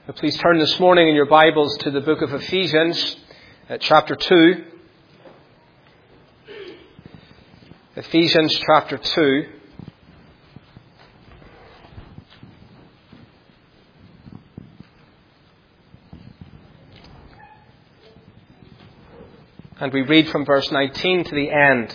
Please turn this morning in your Bibles to the book of Ephesians, chapter 2. Ephesians chapter 2. And we read from verse 19 to the end.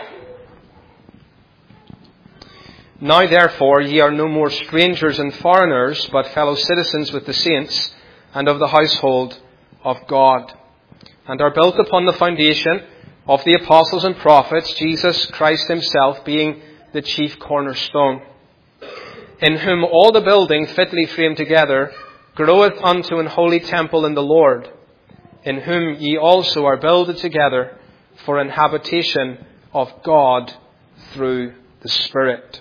Now therefore ye are no more strangers and foreigners, but fellow citizens with the saints and of the household of God, and are built upon the foundation of the apostles and prophets, Jesus Christ himself being the chief cornerstone, in whom all the building fitly framed together groweth unto an holy temple in the Lord, in whom ye also are builded together for an habitation of God through the Spirit.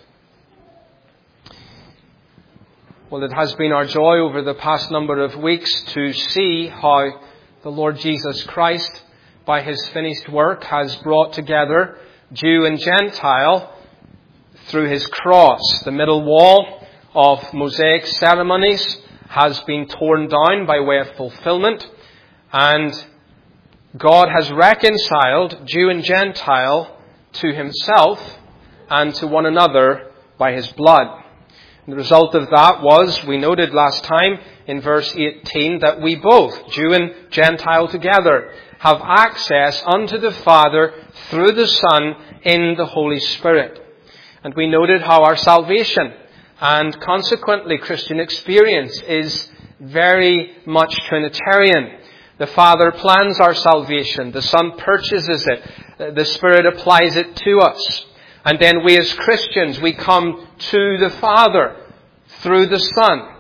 Well, it has been our joy over the past number of weeks to see how the Lord Jesus Christ, by his finished work, has brought together Jew and Gentile through his cross. The middle wall of Mosaic ceremonies has been torn down by way of fulfillment, and God has reconciled Jew and Gentile to himself and to one another by his blood. And the result of that was, we noted last time in verse 18, that we both, Jew and Gentile together, have access unto the Father through the Son in the Holy Spirit. And we noted how our salvation and consequently Christian experience is very much Trinitarian. The Father plans our salvation. The Son purchases it. The Spirit applies it to us. And then we as Christians, we come to the Father through the Son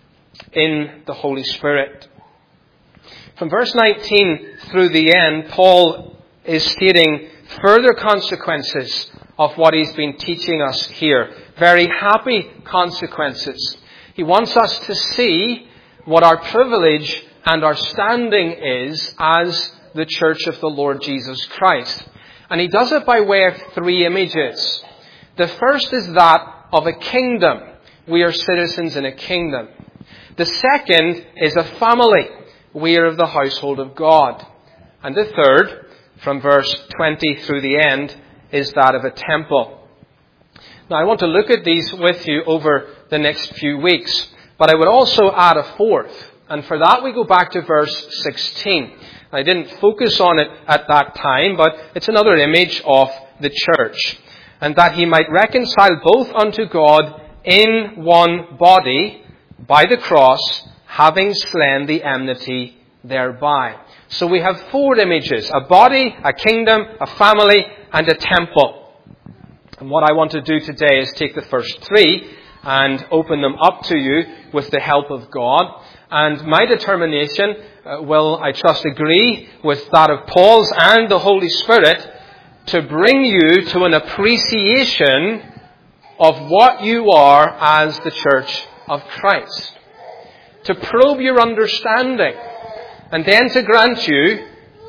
in the Holy Spirit. From verse 19 through the end, Paul is stating further consequences of what he's been teaching us here. Very happy consequences. He wants us to see what our privilege and our standing is as the church of the Lord Jesus Christ. And he does it by way of three images. The first is that of a kingdom. We are citizens in a kingdom. The second is a family. We are of the household of God. And the third, from verse 20 through the end, is that of a temple. Now I want to look at these with you over the next few weeks. But I would also add a fourth. And for that we go back to verse 16. I didn't focus on it at that time, but it's another image of the church. And that he might reconcile both unto God in one body by the cross, having slain the enmity thereby. So we have four images: a body, a kingdom, a family, and a temple. And what I want to do today is take the first three and open them up to you with the help of God. And my determination will, I trust, agree with that of Paul's and the Holy Spirit to bring you to an appreciation of what you are as the church of Christ. To probe your understanding and then to grant you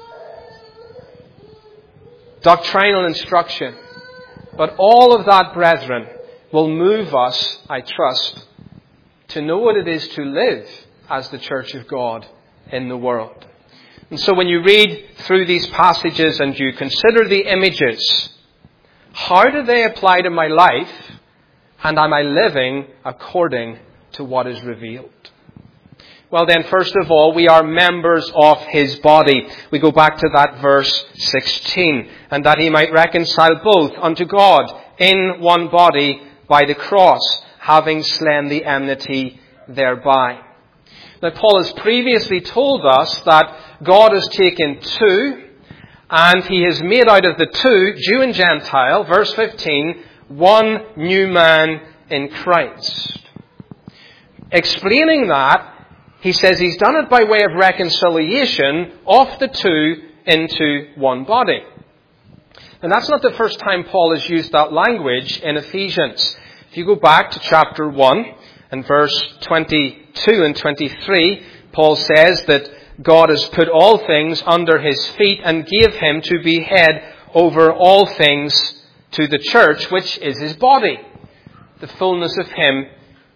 doctrinal instruction. But all of that, brethren, will move us, I trust, to know what it is to live as the church of God in the world. And so when you read through these passages and you consider the images, how do they apply to my life? And am I living according to what is revealed? Well then, first of all, we are members of his body. We go back to that verse 16. And that he might reconcile both unto God in one body by the cross, having slain the enmity thereby. Now, Paul has previously told us that God has taken two, and he has made out of the two, Jew and Gentile, verse 15, one new man in Christ. Explaining that, he says he's done it by way of reconciliation of the two into one body. And that's not the first time Paul has used that language in Ephesians. If you go back to chapter 1 and verse 22 and 23, Paul says that God has put all things under his feet and gave him to be head over all things to the church, which is his body, the fullness of him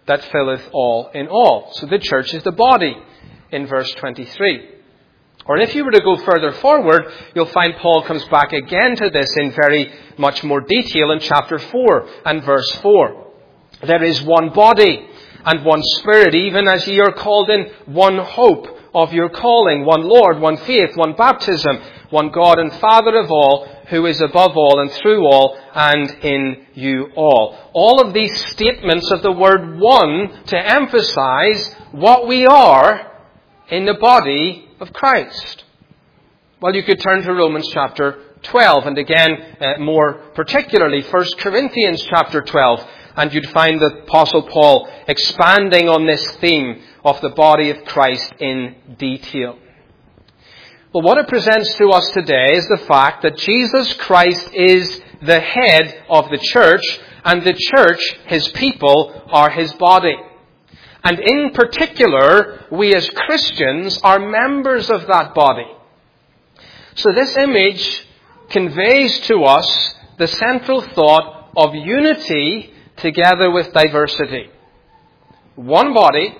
that filleth all in all. So the church is the body in verse 23. Or if you were to go further forward, you'll find Paul comes back again to this in very much more detail in chapter 4 and verse 4. There is one body and one Spirit, even as ye are called in one hope of your calling, one Lord, one faith, one baptism, one God and Father of all, who is above all and through all and in you all. All of these statements of the word one to emphasize what we are in the body of Christ. Well, you could turn to Romans chapter 12 and again, more particularly 1 Corinthians chapter 12, and you'd find the Apostle Paul expanding on this theme of the body of Christ in detail. Well, what it presents to us today is the fact that Jesus Christ is the head of the church, and the church, his people, are his body. And in particular, we as Christians are members of that body. So this image conveys to us the central thought of unity together with diversity. One body,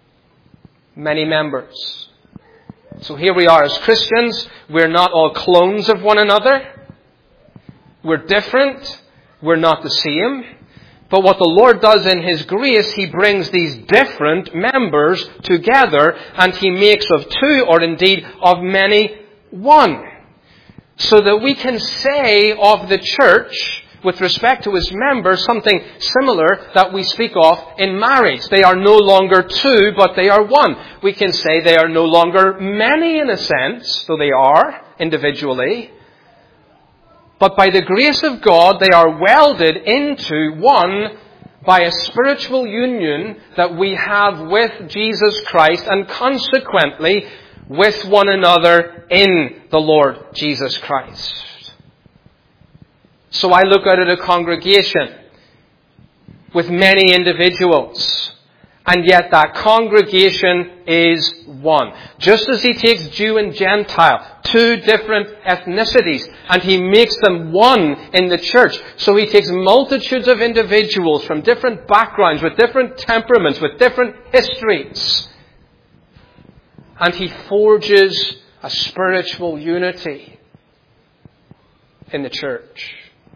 many members. So here we are as Christians. We're not all clones of one another. We're different. We're not the same. But what the Lord does in his grace, he brings these different members together and he makes of two, or indeed of many, one. So that we can say of the church, with respect to his members, something similar that we speak of in marriage. They are no longer two, but they are one. We can say they are no longer many in a sense, though they are individually. But by the grace of God, they are welded into one by a spiritual union that we have with Jesus Christ and consequently with one another in the Lord Jesus Christ. So I look out at a congregation with many individuals, and yet that congregation is one. Just as he takes Jew and Gentile, two different ethnicities, and he makes them one in the church. So he takes multitudes of individuals from different backgrounds, with different temperaments, with different histories, and he forges a spiritual unity in the church.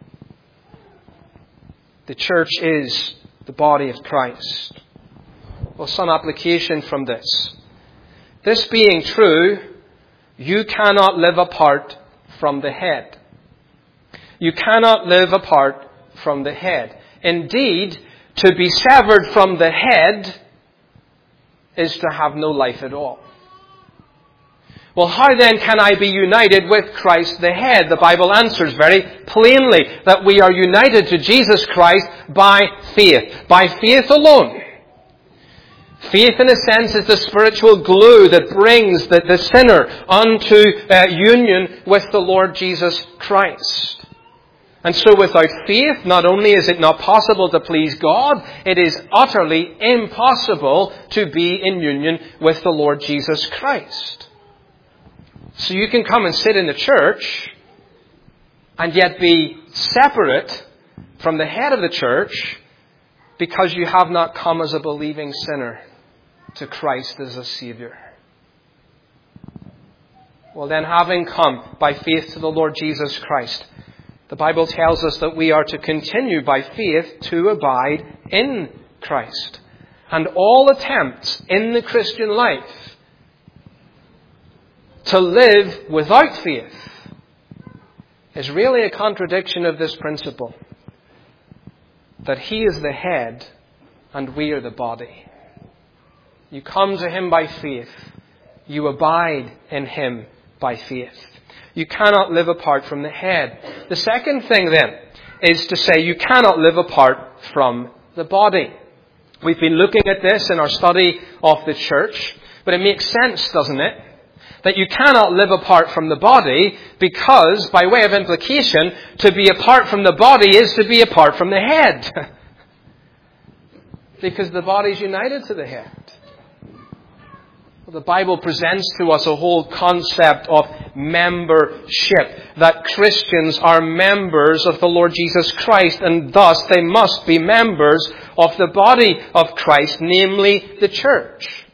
The church is the body of Christ. Well, some application from this. This being true, you cannot live apart from the head. You cannot live apart from the head. Indeed, to be severed from the head is to have no life at all. Well, how then can I be united with Christ the head? The Bible answers very plainly that we are united to Jesus Christ by faith. By faith alone. Faith, in a sense, is the spiritual glue that brings the sinner unto union with the Lord Jesus Christ. And so without faith, not only is it not possible to please God, it is utterly impossible to be in union with the Lord Jesus Christ. So you can come and sit in the church and yet be separate from the head of the church because you have not come as a believing sinner to Christ as a Saviour. Well then, having come by faith to the Lord Jesus Christ, the Bible tells us that we are to continue by faith to abide in Christ. And all attempts in the Christian life to live without faith is really a contradiction of this principle, that he is the head and we are the body. You come to him by faith. You abide in him by faith. You cannot live apart from the head. The second thing then is to say you cannot live apart from the body. We've been looking at this in our study of the church, but it makes sense, doesn't it? That you cannot live apart from the body because, by way of implication, to be apart from the body is to be apart from the head. Because the body is united to the head. Well, the Bible presents to us a whole concept of membership. That Christians are members of the Lord Jesus Christ, and thus they must be members of the body of Christ, namely the church.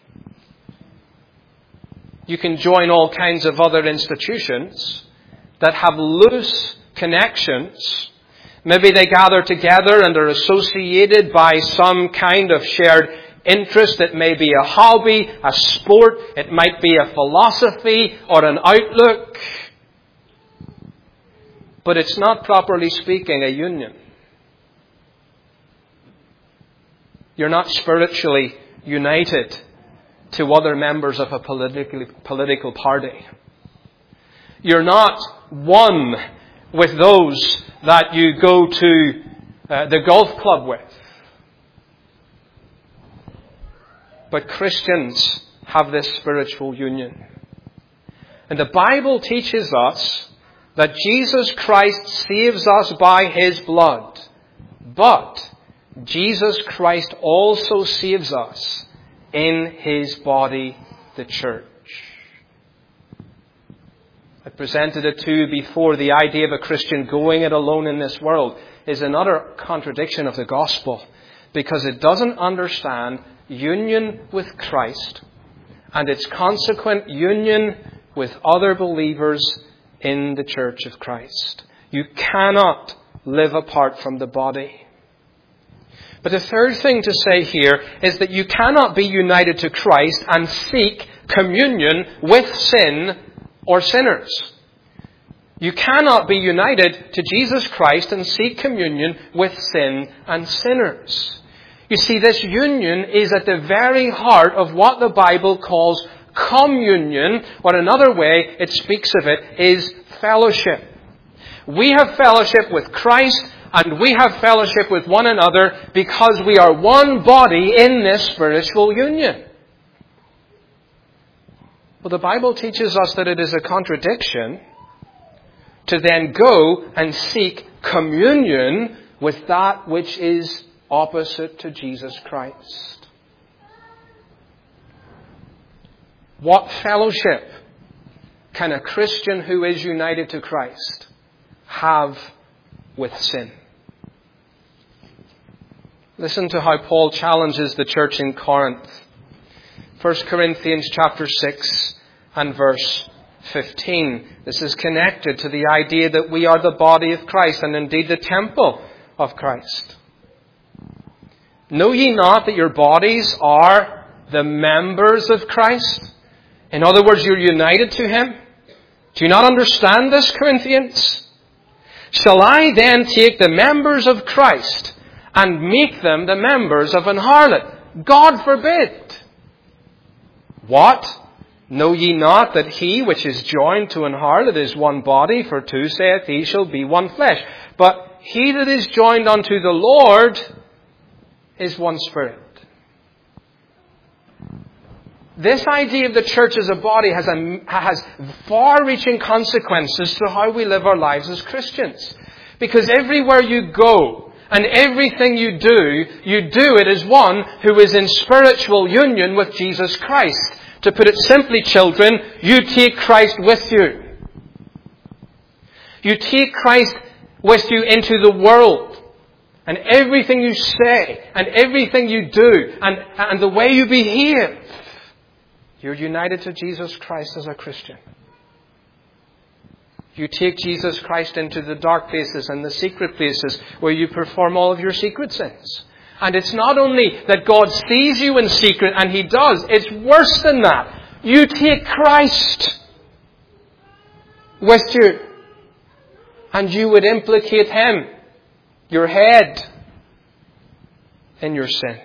You can join all kinds of other institutions that have loose connections. Maybe they gather together and are associated by some kind of shared interest. It may be a hobby, a sport. It might be a philosophy or an outlook. But it's not, properly speaking, a union. You're not spiritually united to other members of a political party. You're not one with those that you go to the golf club with. But Christians have this spiritual union. And the Bible teaches us that Jesus Christ saves us by His blood. But Jesus Christ also saves us in His body, the church. I presented it to you before. The idea of a Christian going it alone in this world is another contradiction of the gospel, because it doesn't understand union with Christ and its consequent union with other believers in the church of Christ. You cannot live apart from the body. But the third thing to say here is that you cannot be united to Christ and seek communion with sin or sinners. You cannot be united to Jesus Christ and seek communion with sin and sinners. You see, this union is at the very heart of what the Bible calls communion, or another way it speaks of it is fellowship. We have fellowship with Christ, and we have fellowship with one another because we are one body in this spiritual union. Well, the Bible teaches us that it is a contradiction to then go and seek communion with that which is opposite to Jesus Christ. What fellowship can a Christian who is united to Christ have with sin? Listen to how Paul challenges the church in Corinth. 1 Corinthians chapter 6 and verse 15. This is connected to the idea that we are the body of Christ and indeed the temple of Christ. Know ye not that your bodies are the members of Christ? In other words, you're united to Him. Do you not understand this, Corinthians? Shall I then take the members of Christ and make them the members of an harlot? God forbid. What? Know ye not that he which is joined to an harlot is one body? For two saith he shall be one flesh. But he that is joined unto the Lord is one spirit. This idea of the church as a body has far-reaching consequences to how we live our lives as Christians. Because everywhere you go and everything you do it as one who is in spiritual union with Jesus Christ. To put it simply, children, you take Christ with you. You take Christ with you into the world. And everything you say and everything you do and the way you behave, you're united to Jesus Christ as a Christian. You take Jesus Christ into the dark places and the secret places where you perform all of your secret sins. And it's not only that God sees you in secret, and He does. It's worse than that. You take Christ with you. And you would implicate Him, your head, in your sin.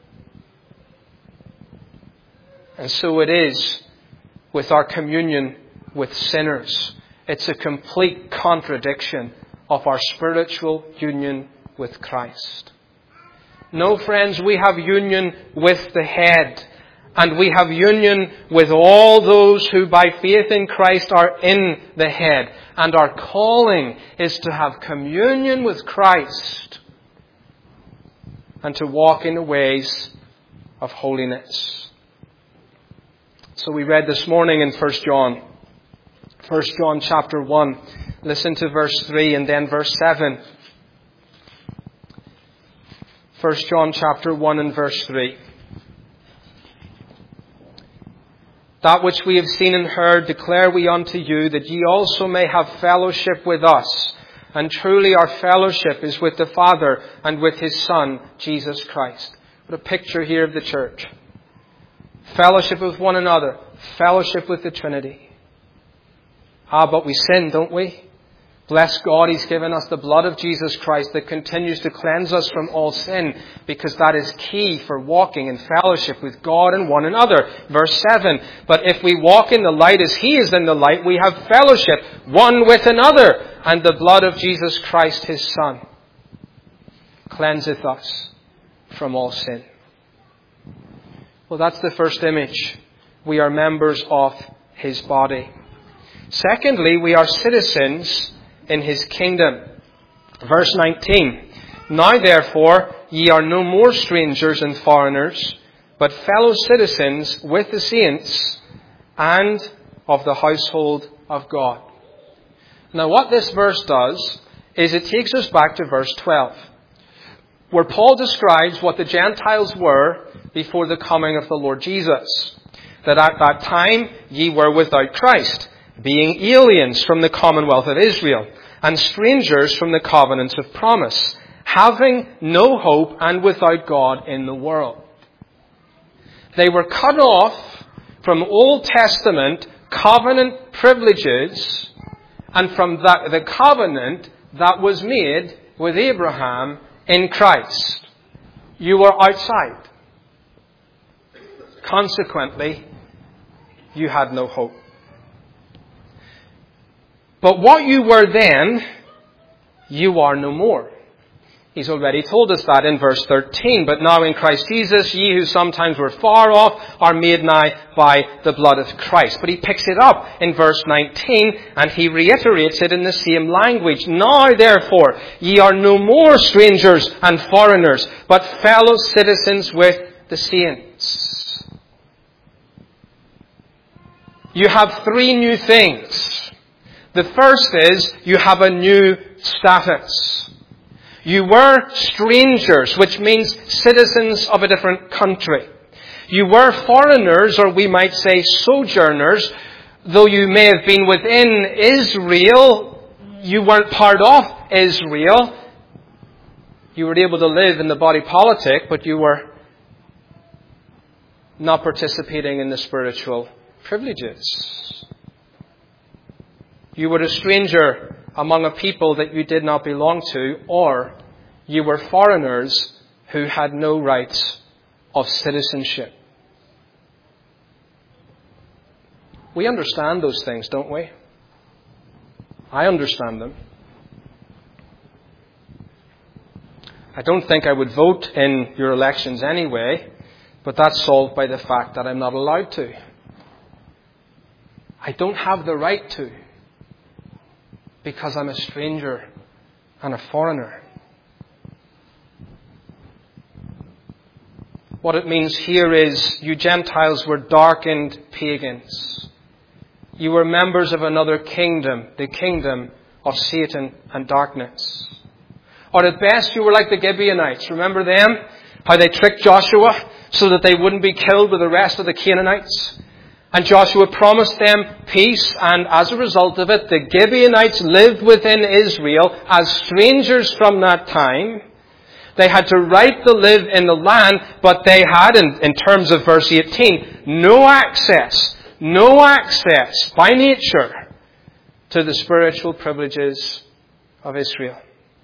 And so it is with our communion with sinners. It's a complete contradiction of our spiritual union with Christ. No, friends, we have union with the head. And we have union with all those who by faith in Christ are in the head. And our calling is to have communion with Christ and to walk in the ways of holiness. So we read this morning in 1 John 1 John chapter 1. Listen to verse 3 and then verse 7. 1 John chapter 1 and verse 3. That which we have seen and heard declare we unto you, that ye also may have fellowship with us. And truly our fellowship is with the Father and with His Son, Jesus Christ. What a picture here of the church. Fellowship with one another. Fellowship with the Trinity. But we sin, don't we? Bless God, He's given us the blood of Jesus Christ that continues to cleanse us from all sin, because that is key for walking in fellowship with God and one another. Verse 7, but if we walk in the light as He is in the light, we have fellowship one with another, and the blood of Jesus Christ, His Son, cleanseth us from all sin. Well, that's the first image. We are members of His body. Secondly, we are citizens in His kingdom. Verse 19. Now therefore, ye are no more strangers and foreigners, but fellow citizens with the saints and of the household of God. Now what this verse does is it takes us back to verse 12, where Paul describes what the Gentiles were before the coming of the Lord Jesus. That at that time ye were without Christ, being aliens from the commonwealth of Israel, and strangers from the covenants of promise, having no hope and without God in the world. They were cut off from Old Testament covenant privileges and from the covenant that was made with Abraham in Christ. You were outside. Consequently, you had no hope. But what you were then, you are no more. He's already told us that in verse 13. But now in Christ Jesus, ye who sometimes were far off are made nigh by the blood of Christ. But he picks it up in verse 19 and he reiterates it in the same language. Now therefore, ye are no more strangers and foreigners, but fellow citizens with the saints. You have three new things. The first is, you have a new status. You were strangers, which means citizens of a different country. You were foreigners, or we might say sojourners. Though you may have been within Israel, you weren't part of Israel. You were able to live in the body politic, but you were not participating in the spiritual privileges. You were a stranger among a people that you did not belong to, or you were foreigners who had no rights of citizenship. We understand those things, don't we? I understand them. I don't think I would vote in your elections anyway, but that's solved by the fact that I'm not allowed to. I don't have the right to, because I'm a stranger and a foreigner. What it means here is, you Gentiles were darkened pagans. You were members of another kingdom, the kingdom of Satan and darkness. Or at best, you were like the Gibeonites. Remember them? How they tricked Joshua so that they wouldn't be killed with the rest of the Canaanites? And Joshua promised them peace, and as a result of it, the Gibeonites lived within Israel as strangers from that time. They had to right to live in the land, but they had, in terms of verse 18, no access by nature to the spiritual privileges of Israel.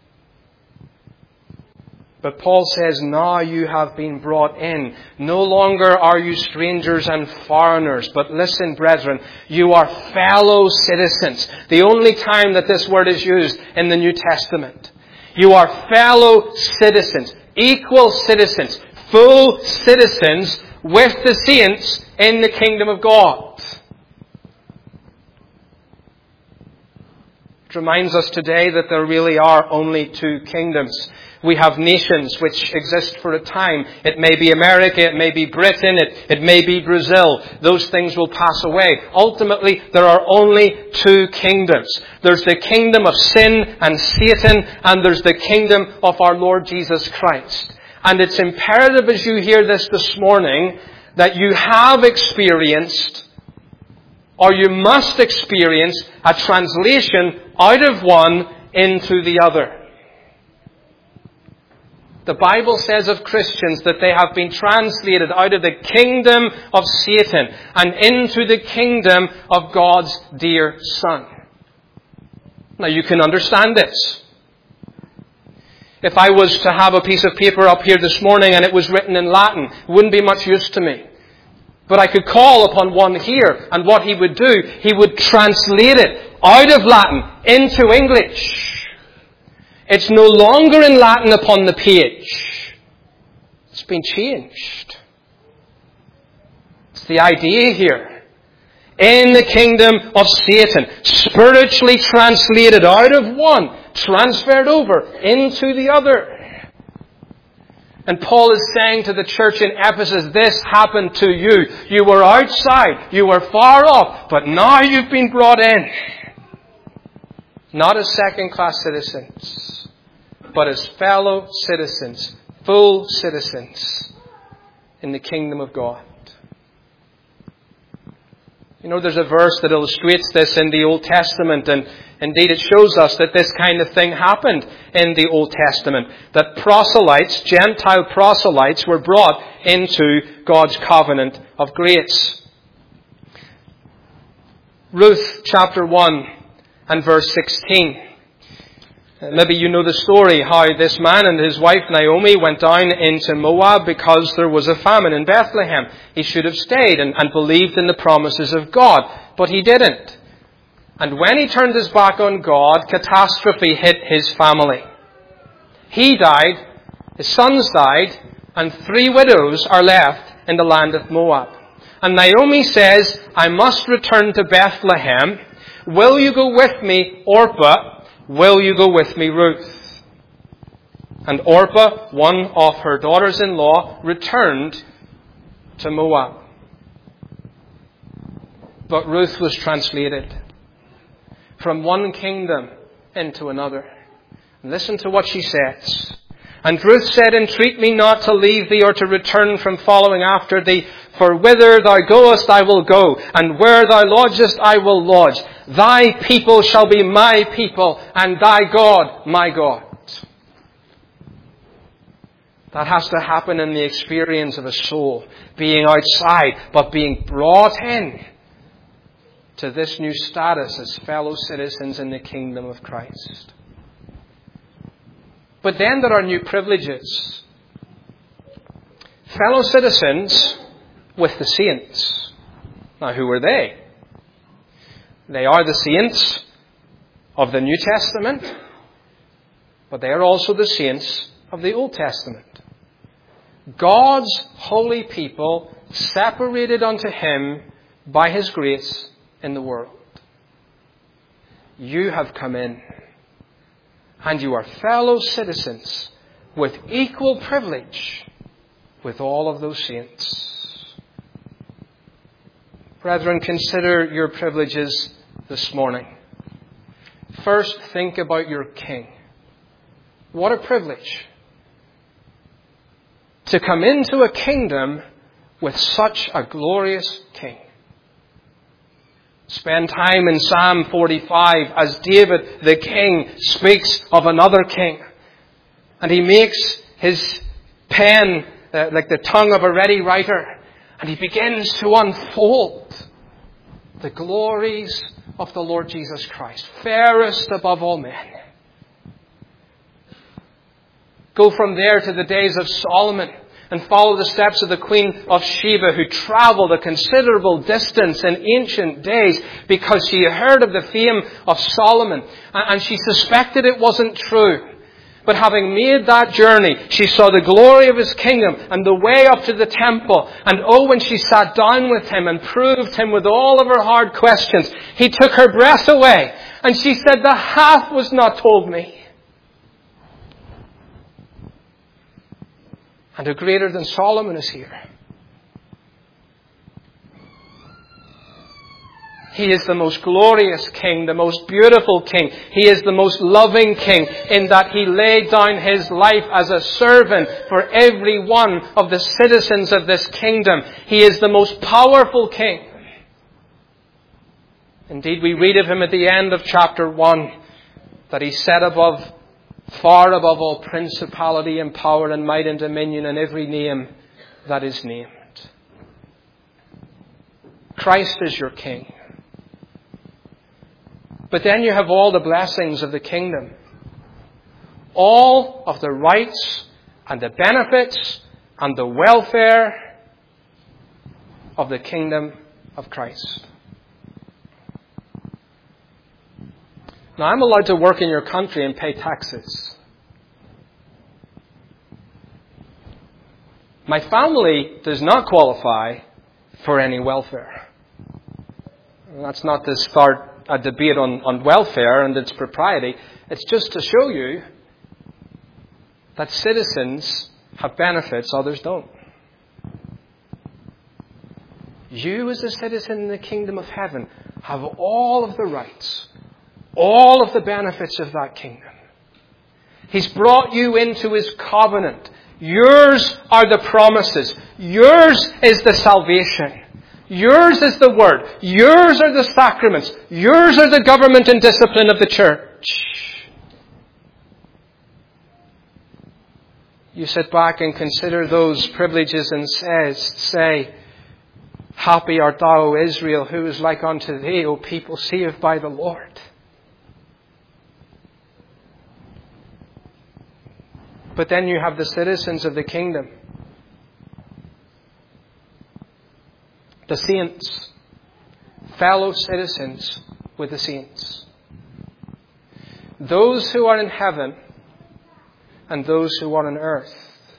But Paul says, now you have been brought in. No longer are you strangers and foreigners. But listen, brethren, you are fellow citizens. The only time that this word is used in the New Testament. You are fellow citizens, equal citizens, full citizens with the saints in the kingdom of God. It reminds us today that there really are only two kingdoms. We have nations which exist for a time. It may be America, it may be Britain, it may be Brazil. Those things will pass away. Ultimately, there are only two kingdoms. There's the kingdom of sin and Satan, and there's the kingdom of our Lord Jesus Christ. And it's imperative as you hear this morning that you have experienced, or you must experience, a translation out of one into the other. The Bible says of Christians that they have been translated out of the kingdom of Satan and into the kingdom of God's dear Son. Now you can understand this. If I was to have a piece of paper up here this morning and it was written in Latin, it wouldn't be much use to me. But I could call upon one here, and what he would do, he would translate it out of Latin into English. It's no longer in Latin upon the page. It's been changed. It's the idea here. In the kingdom of Satan, spiritually translated out of one, transferred over into the other. And Paul is saying to the church in Ephesus, this happened to you. You were outside, you were far off, but now you've been brought in. Not as second-class citizens, but as fellow citizens, full citizens in the kingdom of God. You know, there's a verse that illustrates this in the Old Testament, and indeed it shows us that this kind of thing happened in the Old Testament. That proselytes, Gentile proselytes, were brought into God's covenant of grace. Ruth chapter 1 and verse 16. Maybe you know the story, how this man and his wife Naomi went down into Moab because there was a famine in Bethlehem. He should have stayed and believed in the promises of God, but he didn't. And when he turned his back on God, catastrophe hit his family. He died, his sons died, and 3 widows are left in the land of Moab. And Naomi says, I must return to Bethlehem. Will you go with me, Orpah? Will you go with me, Ruth? And Orpah, one of her daughters-in-law, returned to Moab. But Ruth was translated from one kingdom into another. And listen to what she says. And Ruth said, entreat me not to leave thee or to return from following after thee. For whither thou goest I will go, and where thou lodgest I will lodge. Thy people shall be my people, and thy God my God. That has to happen in the experience of a soul, being outside, but being brought in to this new status as fellow citizens in the kingdom of Christ. But then there are new privileges. Fellow citizens with the saints. Now, who are they? They are the saints of the New Testament, but they are also the saints of the Old Testament. God's holy people, separated unto Him by His grace in the world. You have come in, and you are fellow citizens with equal privilege with all of those saints. Brethren, consider your privileges this morning. First, think about your King. What a privilege to come into a kingdom with such a glorious King. Spend time in Psalm 45 as David the King speaks of another King. And he makes his pen like the tongue of a ready writer. And he begins to unfold the glories of the Lord Jesus Christ, fairest above all men. Go from there to the days of Solomon and follow the steps of the Queen of Sheba, who traveled a considerable distance in ancient days because she heard of the fame of Solomon and she suspected it wasn't true. But having made that journey, she saw the glory of His kingdom and the way up to the temple. And when she sat down with Him and proved Him with all of her hard questions, He took her breath away. And she said, "The half was not told me." And a greater than Solomon is here. He is the most glorious King, the most beautiful King. He is the most loving King in that He laid down His life as a servant for every one of the citizens of this kingdom. He is the most powerful King. Indeed, we read of Him at the end of chapter 1 that He's set above, far above all principality and power and might and dominion and every name that is named. Christ is your King. But then you have all the blessings of the kingdom. All of the rights and the benefits and the welfare of the kingdom of Christ. Now, I'm allowed to work in your country and pay taxes. My family does not qualify for any welfare. That's not to start a debate on welfare and its propriety. It's just to show you that citizens have benefits others don't. You as a citizen in the kingdom of heaven have all of the rights, all of the benefits of that kingdom. He's brought you into His covenant. Yours are the promises. Yours is the salvation. Yours is the word. Yours are the sacraments. Yours are the government and discipline of the church. You sit back and consider those privileges and say, "Happy art thou, O Israel, who is like unto thee, O people saved by the Lord." But then you have the citizens of the kingdom. The saints, fellow citizens with the saints. Those who are in heaven and those who are on earth.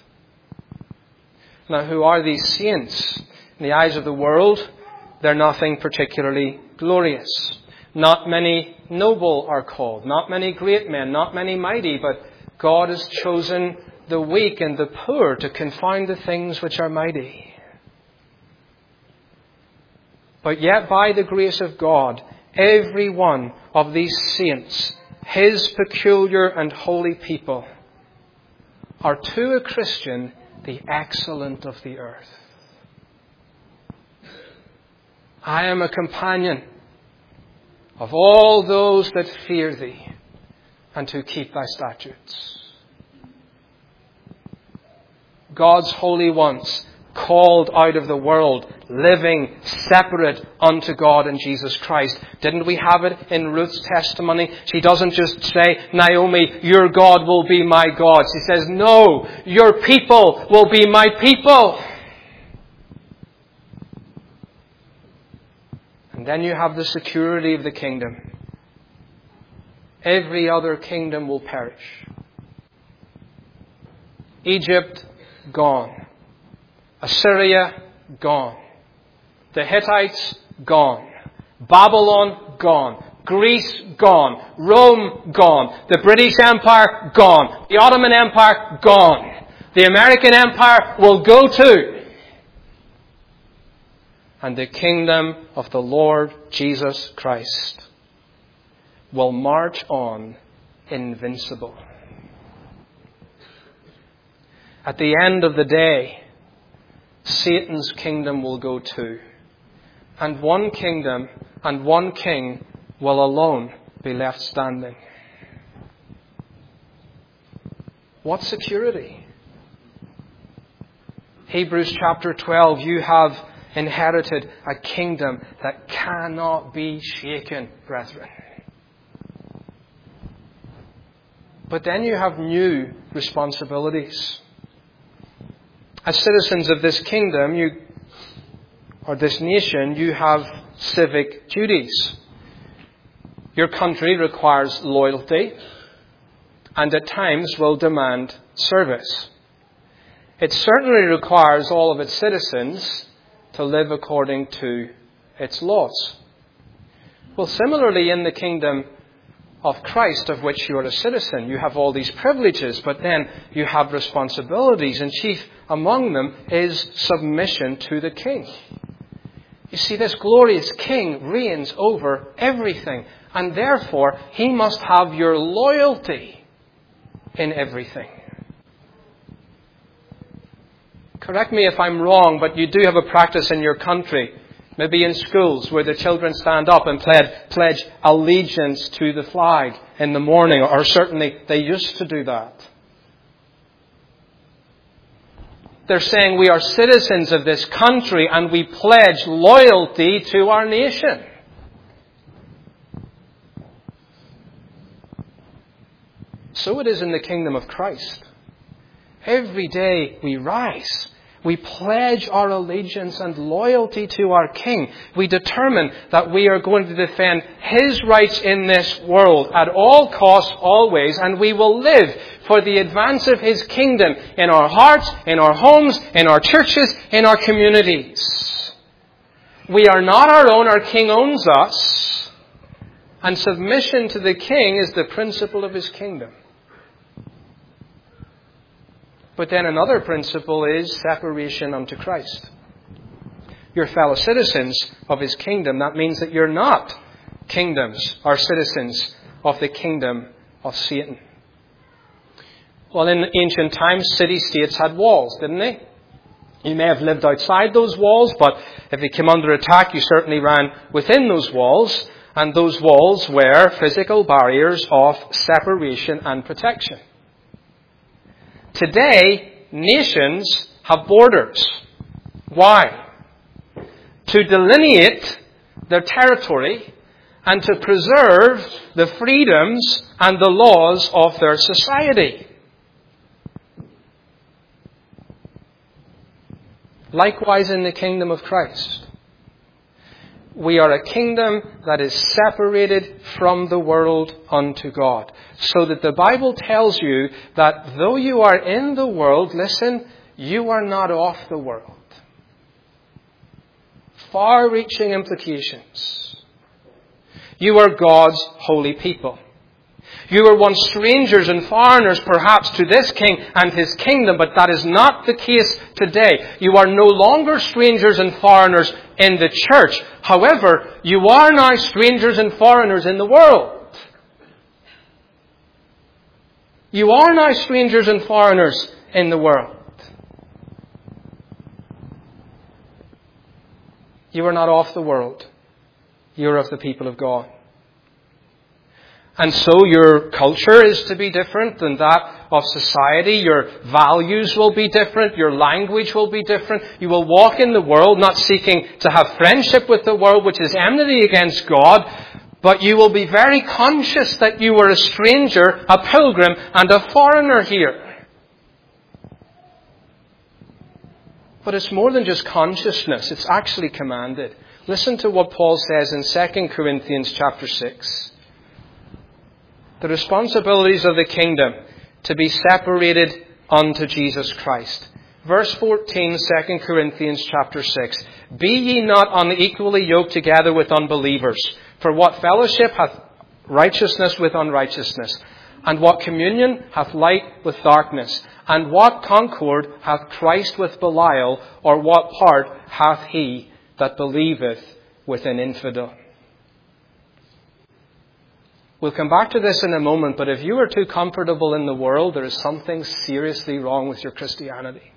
Now, who are these saints? In the eyes of the world, they're nothing particularly glorious. Not many noble are called. Not many great men. Not many mighty. But God has chosen the weak and the poor to confound the things which are mighty. But yet by the grace of God, every one of these saints, His peculiar and holy people, are to a Christian the excellent of the earth. I am a companion of all those that fear Thee and to keep Thy statutes. God's holy ones, called out of the world, living separate unto God in Jesus Christ. Didn't we have it in Ruth's testimony? She doesn't just say, "Naomi, your God will be my God." She says, "No, your people will be my people." And then you have the security of the kingdom. Every other kingdom will perish. Egypt, gone. Assyria, gone. The Hittites, gone. Babylon, gone. Greece, gone. Rome, gone. The British Empire, gone. The Ottoman Empire, gone. The American Empire will go too. And the kingdom of the Lord Jesus Christ will march on invincible. At the end of the day, Satan's kingdom will go too. And one kingdom and one king will alone be left standing. What security? Hebrews chapter 12, you have inherited a kingdom that cannot be shaken, brethren. But then you have new responsibilities. As citizens of this kingdom, or this nation, you have civic duties. Your country requires loyalty, and at times will demand service. It certainly requires all of its citizens to live according to its laws. Well, similarly in the kingdom of Christ, of which you are a citizen, you have all these privileges, but then you have responsibilities, and chief among them is submission to the king. You see, this glorious king reigns over everything, and therefore he must have your loyalty in everything. Correct me if I'm wrong, but you do have a practice in your country, maybe in schools, where the children stand up and pledge allegiance to the flag in the morning, or certainly they used to do that. They're saying we are citizens of this country and we pledge loyalty to our nation. So it is in the kingdom of Christ. Every day we rise. We pledge our allegiance and loyalty to our King. We determine that we are going to defend His rights in this world at all costs, always, and we will live for the advance of His kingdom in our hearts, in our homes, in our churches, in our communities. We are not our own. Our King owns us. And submission to the King is the principle of His kingdom. But then another principle is separation unto Christ. You're fellow citizens of His kingdom. That means that you're not kingdoms or citizens of the kingdom of Satan. Well, in ancient times, city-states had walls, didn't they? You may have lived outside those walls, but if you came under attack, you certainly ran within those walls. And those walls were physical barriers of separation and protection. Today, nations have borders. Why? To delineate their territory and to preserve the freedoms and the laws of their society. Likewise in the kingdom of Christ. We are a kingdom that is separated from the world unto God. So that the Bible tells you that though you are in the world, listen, you are not of the world. Far-reaching implications. You are God's holy people. You were once strangers and foreigners perhaps to this king and his kingdom, but that is not the case today. You are no longer strangers and foreigners in the church. However, you are now strangers and foreigners in the world. You are now strangers and foreigners in the world. You are not of the world. You are of the people of God. And so your culture is to be different than that of society. Your values will be different. Your language will be different. You will walk in the world not seeking to have friendship with the world, which is enmity against God. But you will be very conscious that you are a stranger, a pilgrim, and a foreigner here. But it's more than just consciousness. It's actually commanded. Listen to what Paul says in 2 Corinthians chapter 6. The responsibilities of the kingdom to be separated unto Jesus Christ. Verse 14, 2 Corinthians chapter 6. Be ye not unequally yoked together with unbelievers. For what fellowship hath righteousness with unrighteousness? And what communion hath light with darkness? And what concord hath Christ with Belial? Or what part hath he that believeth with an infidel? We'll come back to this in a moment, but if you are too comfortable in the world, there is something seriously wrong with your Christianity.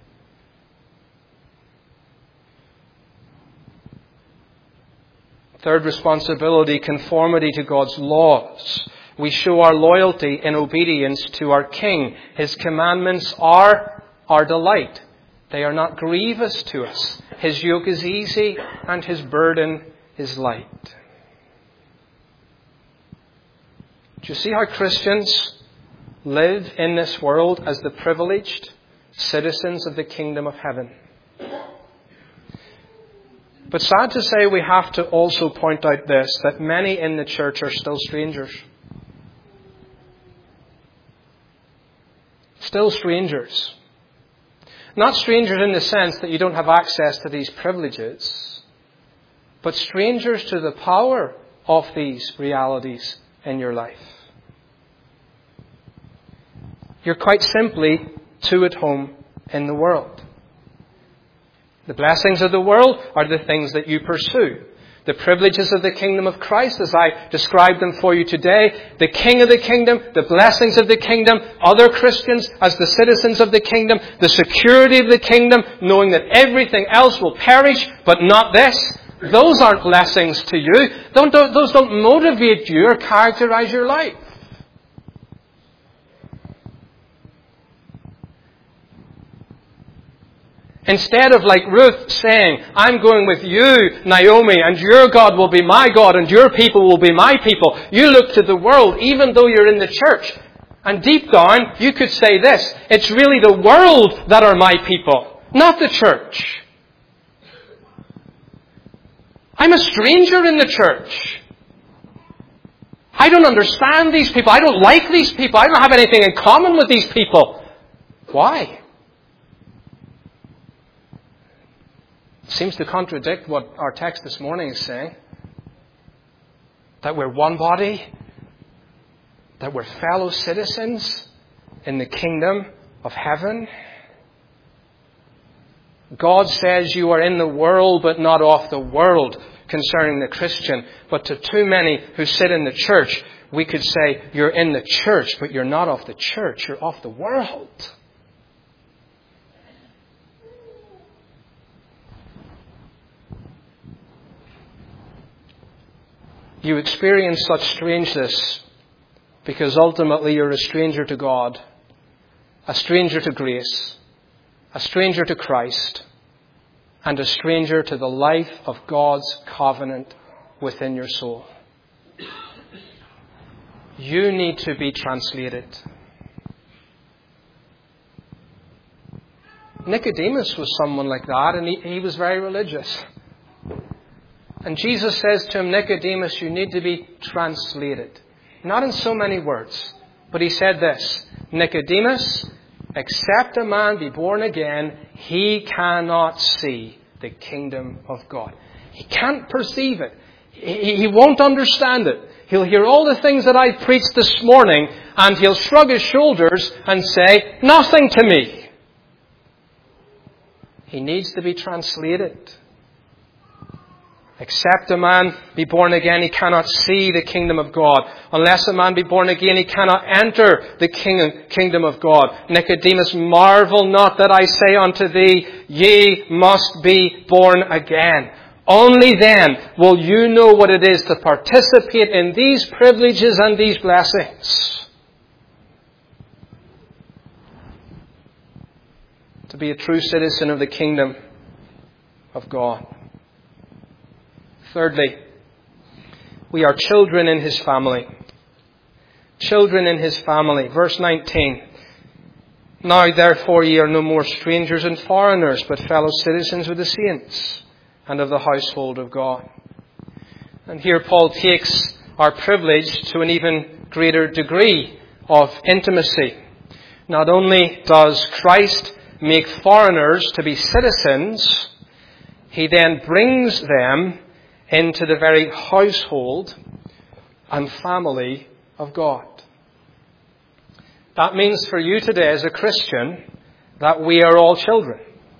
Third responsibility, conformity to God's laws. We show our loyalty in obedience to our King. His commandments are our delight. They are not grievous to us. His yoke is easy and His burden is light. Do you see how Christians live in this world as the privileged citizens of the kingdom of heaven? But sad to say, we have to also point out this, that many in the church are still strangers. still strangers. Not strangers in the sense that you don't have access to these privileges, but strangers to the power of these realities in your life. You're quite simply too at home in the world. The blessings of the world are the things that you pursue. The privileges of the kingdom of Christ, as I described them for you today, the King of the kingdom, the blessings of the kingdom, other Christians as the citizens of the kingdom, the security of the kingdom, knowing that everything else will perish, but not this. Those aren't blessings to you. Those don't motivate you or characterize your life. Instead of like Ruth saying, I'm going with you, Naomi, and your God will be my God, and your people will be my people. You look to the world, even though you're in the church. And deep down, you could say this, it's really the world that are my people, not the church. I'm a stranger in the church. I don't understand these people. I don't like these people. I don't have anything in common with these people. Why? Seems to contradict what our text this morning is saying. That we're one body. That we're fellow citizens in the kingdom of heaven. God says you are in the world but not of the world concerning the Christian. But to too many who sit in the church, we could say you're in the church but you're not of the church. You're of the world. You experience such strangeness because ultimately you're a stranger to God, a stranger to grace, a stranger to Christ, and a stranger to the life of God's covenant within your soul. You need to be translated. Nicodemus was someone like that, and he was very religious. And Jesus says to him, Nicodemus, you need to be translated. Not in so many words, but he said this, Nicodemus, except a man be born again, he cannot see the kingdom of God. He can't perceive it. He won't understand it. He'll hear all the things that I preached this morning, and he'll shrug his shoulders and say, nothing to me. He needs to be translated. Except a man be born again, he cannot see the kingdom of God. Unless a man be born again, he cannot enter the kingdom of God. Nicodemus, marvel not that I say unto thee, ye must be born again. Only then will you know what it is to participate in these privileges and these blessings. To be a true citizen of the kingdom of God. Thirdly, we are children in His family. Children in His family. Verse 19. Now therefore ye are no more strangers and foreigners, but fellow citizens with the saints and of the household of God. And here Paul takes our privilege to an even greater degree of intimacy. Not only does Christ make foreigners to be citizens, He then brings them into the very household and family of God. That means for you today as a Christian that we are all children.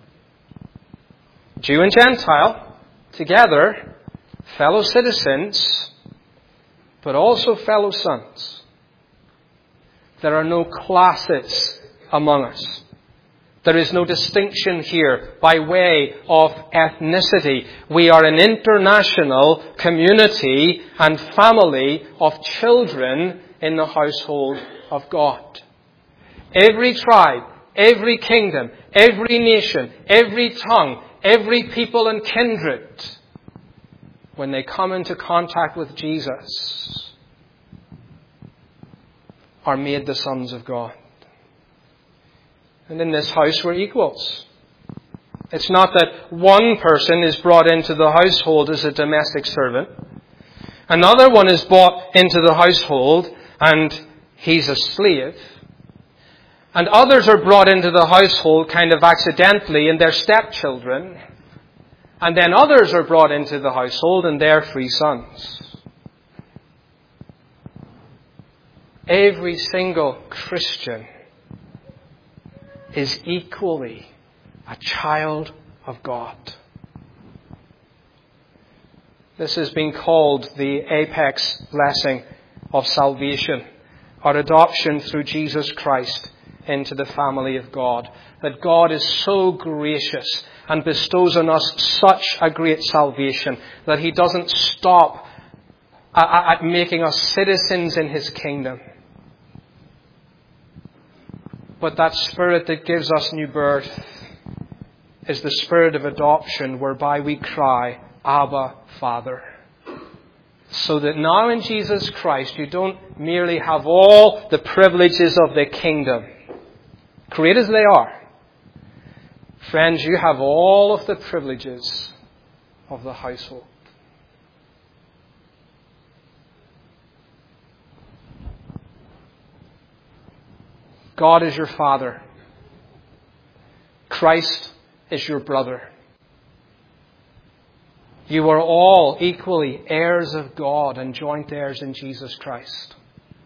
Jew and Gentile, together, fellow citizens, but also fellow sons. There are no classes among us. There is no distinction here by way of ethnicity. We are an international community and family of children in the household of God. Every tribe, every kingdom, every nation, every tongue, every people and kindred, when they come into contact with Jesus, are made the sons of God. And in this house we're equals. It's not that one person is brought into the household as a domestic servant. Another one is brought into the household and he's a slave. And others are brought into the household kind of accidentally, and they're stepchildren. And then others are brought into the household, and they're free sons. Every single Christian is equally a child of God. This has been called the apex blessing of salvation, our adoption through Jesus Christ into the family of God. That God is so gracious and bestows on us such a great salvation that He doesn't stop at making us citizens in His kingdom. But that Spirit that gives us new birth is the Spirit of adoption, whereby we cry, Abba, Father. So that now in Jesus Christ you don't merely have all the privileges of the kingdom, great as they are. Friends, you have all of the privileges of the household. God is your Father. Christ is your brother. You are all equally heirs of God and joint heirs in Jesus Christ.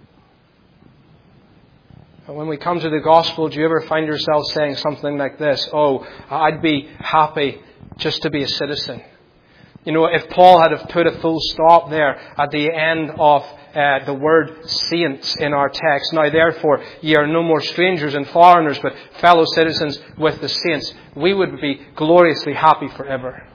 And when we come to the gospel, do you ever find yourself saying something like this? Oh, I'd be happy just to be a citizen. You know, if Paul had have put a full stop there at the end of the word saints in our text, now therefore ye are no more strangers and foreigners, but fellow citizens with the saints, we would be gloriously happy forever.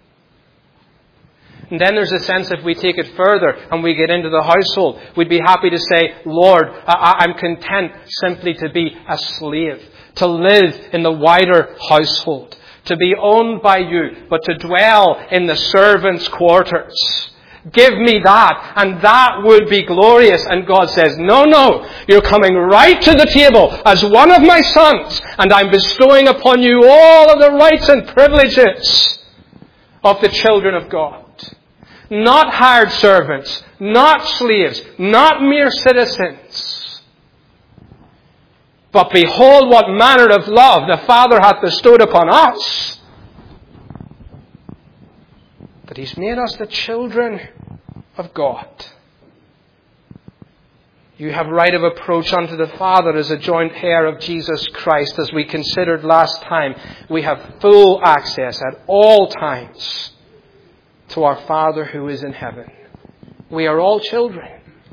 And then there's a sense, if we take it further and we get into the household, we'd be happy to say, Lord, I'm content simply to be a slave, to live in the wider household, to be owned by you, but to dwell in the servants' quarters. Give me that, and that would be glorious. And God says, no, you're coming right to the table as one of my sons, and I'm bestowing upon you all of the rights and privileges of the children of God. Not hired servants, not slaves, not mere citizens. But behold what manner of love the Father hath bestowed upon us, that He's made us the children of God. You have right of approach unto the Father as a joint heir of Jesus Christ. As we considered last time, we have full access at all times to our Father who is in heaven. We are all children.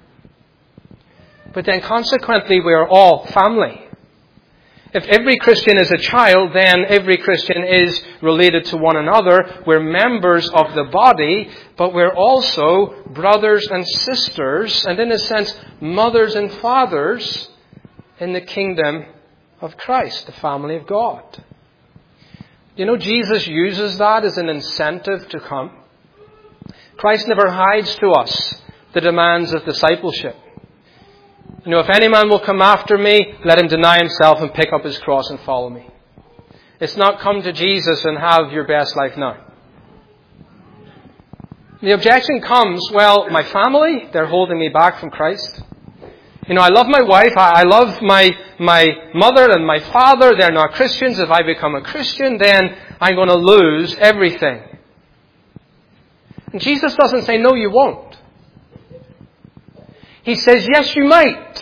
But then consequently we are all family. If every Christian is a child, then every Christian is related to one another. We're members of the body, but we're also brothers and sisters, and in a sense, mothers and fathers in the kingdom of Christ, the family of God. You know, Jesus uses that as an incentive to come. Christ never hides to us the demands of discipleship. You know, if any man will come after me, let him deny himself and pick up his cross and follow me. It's not come to Jesus and have your best life now. The objection comes, well, my family, they're holding me back from Christ. You know, I love my wife, I love my mother and my father, they're not Christians. If I become a Christian, then I'm going to lose everything. And Jesus doesn't say, no, you won't. He says, yes, you might.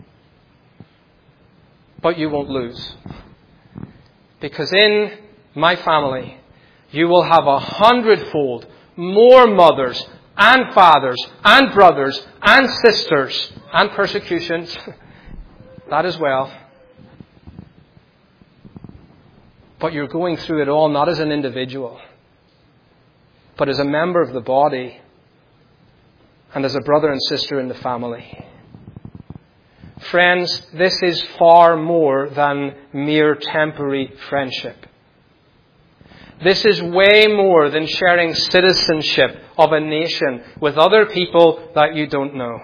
But you won't lose. Because in my family, you will have 100-fold more mothers and fathers and brothers and sisters and persecutions. That as well. But you're going through it all not as an individual, but as a member of the body and as a brother and sister in the family. Friends, this is far more than mere temporary friendship. This is way more than sharing citizenship of a nation with other people that you don't know.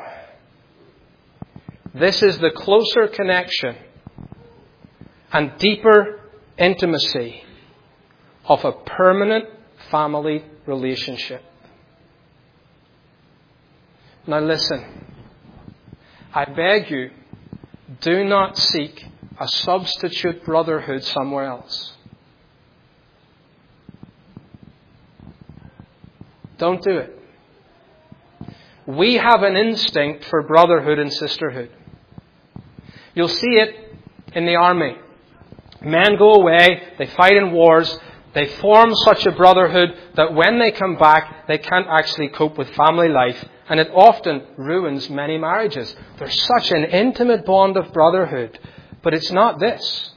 This is the closer connection and deeper intimacy of a permanent family relationship. Now listen, I beg you, do not seek a substitute brotherhood somewhere else. Don't do it. We have an instinct for brotherhood and sisterhood. You'll see it in the army. Men go away, they fight in wars, they form such a brotherhood that when they come back, they can't actually cope with family life, and it often ruins many marriages. There's such an intimate bond of brotherhood, but it's not this.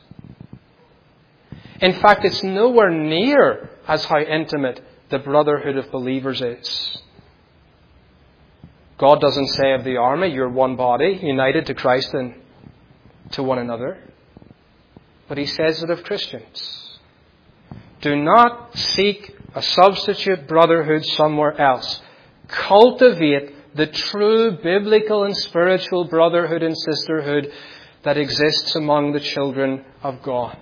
In fact, it's nowhere near as how intimate the brotherhood of believers is. God doesn't say of the army, you're one body, united to Christ and to one another. But He says it of Christians. Do not seek a substitute brotherhood somewhere else. Cultivate the true biblical and spiritual brotherhood and sisterhood that exists among the children of God.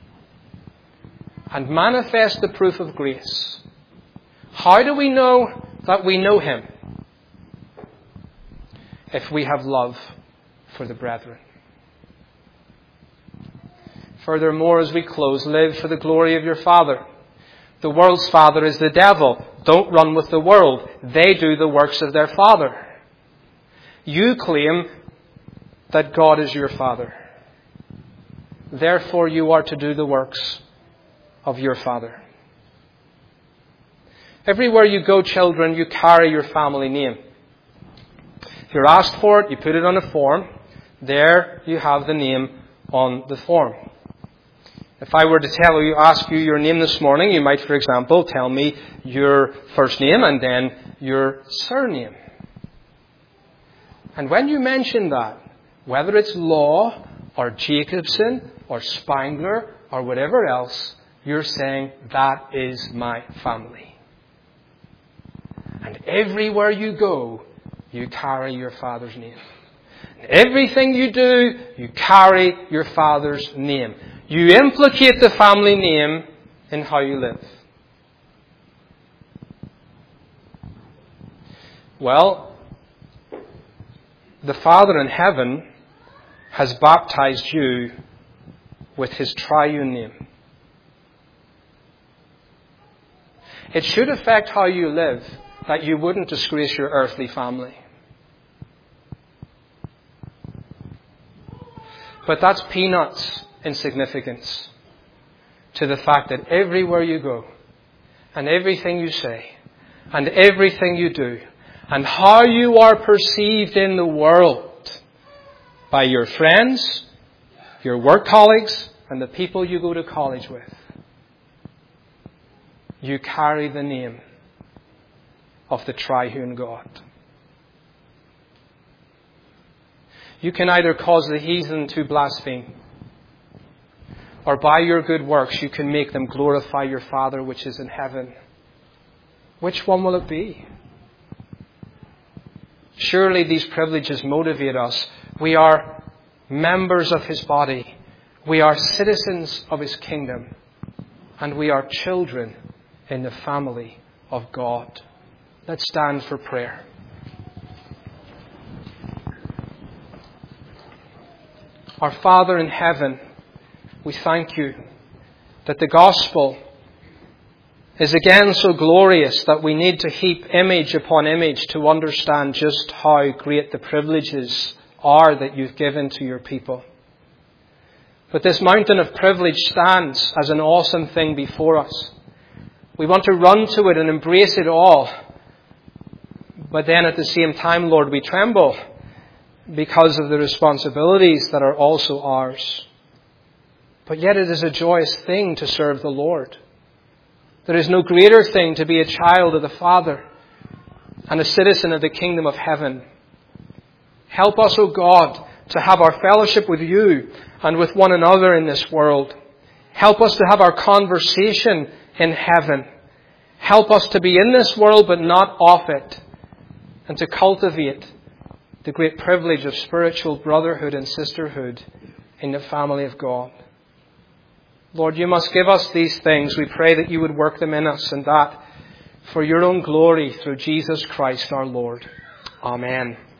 And manifest the proof of grace. How do we know that we know Him? If we have love for the brethren. Furthermore, as we close, live for the glory of your Father. The world's father is the devil. Don't run with the world. They do the works of their father. You claim that God is your Father. Therefore, you are to do the works of your Father. Everywhere you go, children, you carry your family name. If you're asked for it, you put it on a form. There you have the name on the form. If I were to ask you your name this morning, you might, for example, tell me your first name and then your surname. And when you mention that, whether it's Law or Jacobson or Spangler or whatever else, you're saying, that is my family. And everywhere you go, you carry your Father's name. Everything you do, you carry your Father's name. You implicate the family name in how you live. Well, the Father in heaven has baptized you with His triune name. It should affect how you live, that you wouldn't disgrace your earthly family. But that's peanuts in significance to the fact that everywhere you go, and everything you say, and everything you do, and how you are perceived in the world by your friends, your work colleagues, and the people you go to college with, you carry the name of the triune God. You can either cause the heathen to blaspheme, or by your good works you can make them glorify your Father which is in heaven. Which one will it be? Surely these privileges motivate us. We are members of His body. We are citizens of His kingdom. And we are children in the family of God. Let's stand for prayer. Our Father in heaven, we thank You that the gospel is again so glorious that we need to heap image upon image to understand just how great the privileges are that You've given to Your people. But this mountain of privilege stands as an awesome thing before us. We want to run to it and embrace it all. But then at the same time, Lord, we tremble because of the responsibilities that are also ours. But yet it is a joyous thing to serve the Lord. There is no greater thing to be a child of the Father and a citizen of the kingdom of heaven. Help us, O God, to have our fellowship with You and with one another in this world. Help us to have our conversation in heaven. Help us to be in this world but not of it, and to cultivate the great privilege of spiritual brotherhood and sisterhood in the family of God. Lord, You must give us these things. We pray that You would work them in us, and that for Your own glory through Jesus Christ our Lord. Amen.